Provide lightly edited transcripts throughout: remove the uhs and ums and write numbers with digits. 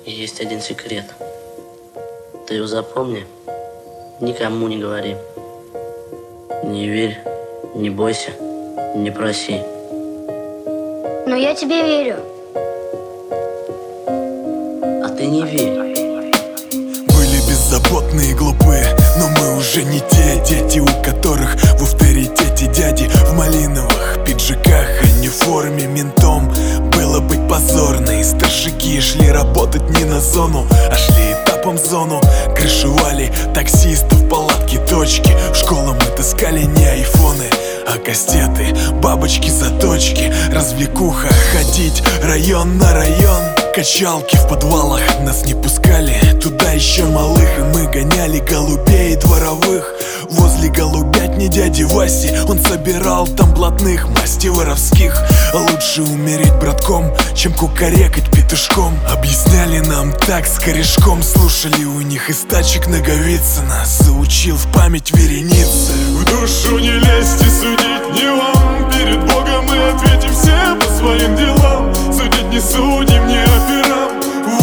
Есть один секрет. Ты его запомни, никому не говори. Не верь, не бойся, не проси. Но я тебе верю. А ты не верь. Были беззаботные и глупые, но мы уже не те дети, у которых в авторитете дяди. В малиновых пиджаках, а не в форме ментом было быть позорно. И старшики шли работать не на зону, а шли этапом в зону. Крышевали таксистов, палатки, точки. В школу мы таскали не айфоны, а кастеты, бабочки, заточки. Развлекуха, ходить район на район. Качалки в подвалах, нас не пускали туда еще малых. И мы гоняли голубей дворовых возле голубятни дяди Васи. Он собирал там блатных, масти воровских. Лучше умереть братком, чем кукарекать петушком. Объясняли нам так с корешком. Слушали у них из тачек Наговицына. Заучил в память вереницы. В душу не лезьте, судить не вам. Перед Богом мы ответим все по своим делам. Судить не судим, не операм.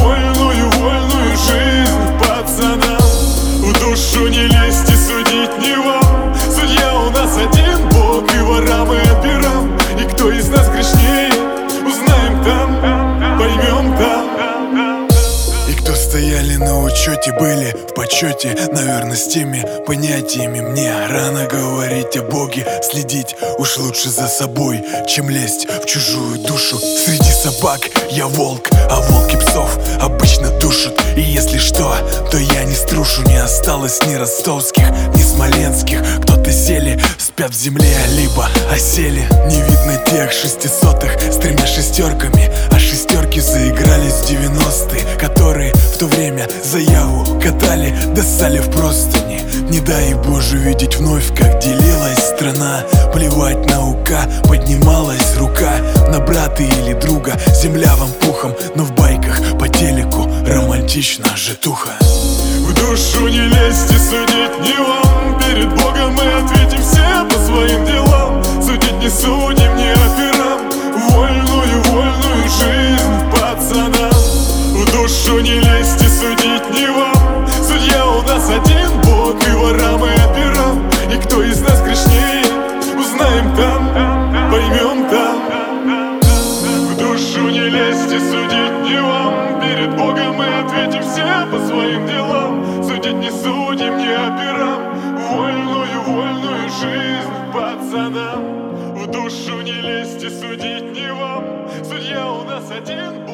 Вольную жизнь пацанам. В душу не лезьте, судить не вам. Судья у нас один Бог, и ворам, и операм. И кто из нас грешнее, узнаем там, поймем там. И кто стояли на учете, были в почете, наверное, с теми понятиями. Мне рано говорить о Боге, следить уж лучше за собой, чем лезть в чужую душу. Среди собак я волк, а волки псов обычно душат. И если что, то я не струшу. Не осталось ни ростовских, ни смоленских. Кто-то сели, спят в земле, либо осели. Не видно тех 600-х с 3 шестерками, а шестерки заигрались в 90-е, которые в то время заяву катали, досали в простыни. Не дай Боже видеть вновь, как делилась страна. Плевать на УК, поднималась рука на брата или друга. Земля вам пухом, но в байках по телеку романтично житуха. В душу не лезьте, судить не вам. Перед Богом мы ответим все по своим делам. Судить не судим, не операм. Вольную жизнь пацанам. В душу не лезьте, судить не вам. Судья у нас один Бог, и ворам, и операм. И кто из нас грешнее, узнаем там, поймем там. В душу не лезьте, судить не вам. Перед Богом мы ответим все по своим делам. Судить не судим, не операм. Вольную жизнь пацанам. В душу не лезьте, судить не вам. Судья у нас один